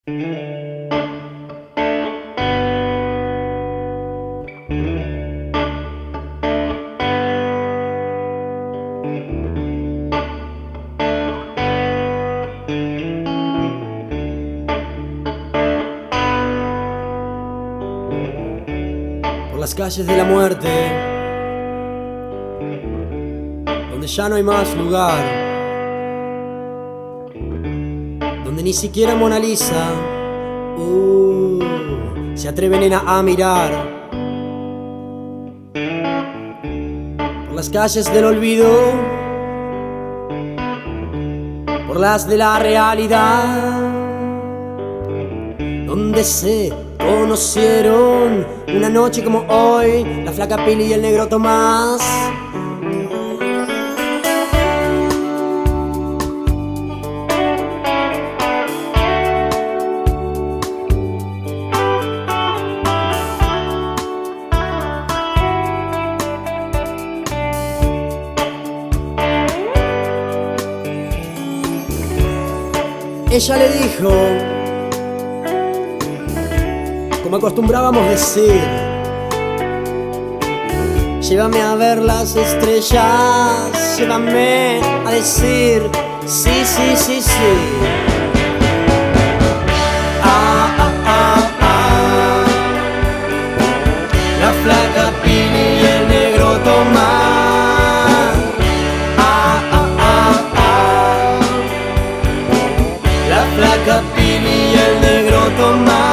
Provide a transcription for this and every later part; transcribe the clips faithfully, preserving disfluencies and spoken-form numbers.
Por las calles de la muerte, donde ya no hay más lugar, donde ni siquiera Mona Lisa uh, se atreve, nena, a mirar. Por las calles del olvido, por las de la realidad, donde se conocieron una noche como hoy la flaca Pili y el negro Tomás. Ella le dijo, como acostumbrábamos decir, llévame a ver las estrellas, llévame a decir sí, sí, sí, sí. Ah, ah, ah, ah. La flaca Pili y el negro Tomás. Ah, ah, ah, ah. La flaca Pili y el negro Tomás.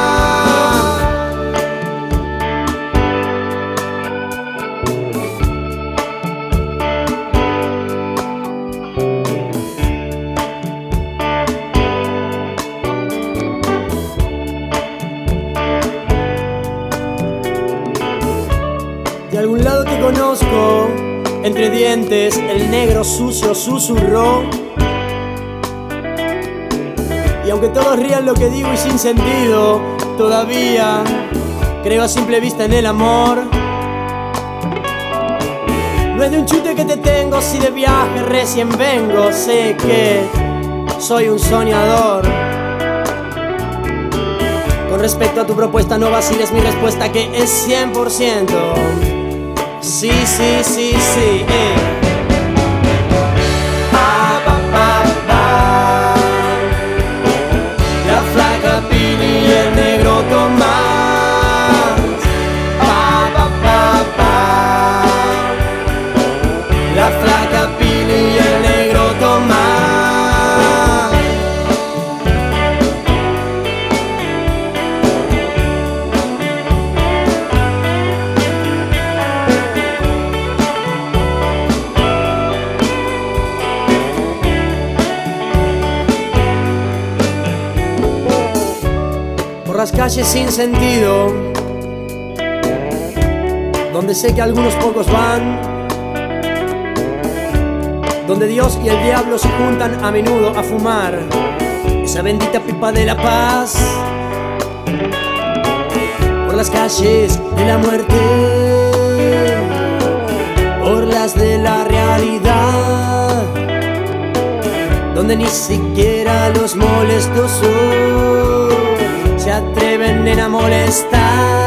De algún lado te conozco, entre dientes el negro sucio susurró. Y aunque todos rían lo que digo y sin sentido, todavía creo a simple vista en el amor. No es de un chute que te tengo, si de viaje recién vengo. Sé que soy un soñador. Con respecto a tu propuesta, no vaciles mi respuesta, que es cien por ciento. Sí, sí, sí, sí, eh. Ah, pa, pa, pa. La flaca Pili y el negro Tomás. Pa, pa, pa, pa. La flaca Pili y el negro Tomás. Por las calles sin sentido, donde sé que algunos pocos van, donde Dios y el diablo se juntan a menudo a fumar esa bendita pipa de la paz. Por las calles de la muerte, por las de la realidad, donde ni siquiera los molestos se atreven a molestar.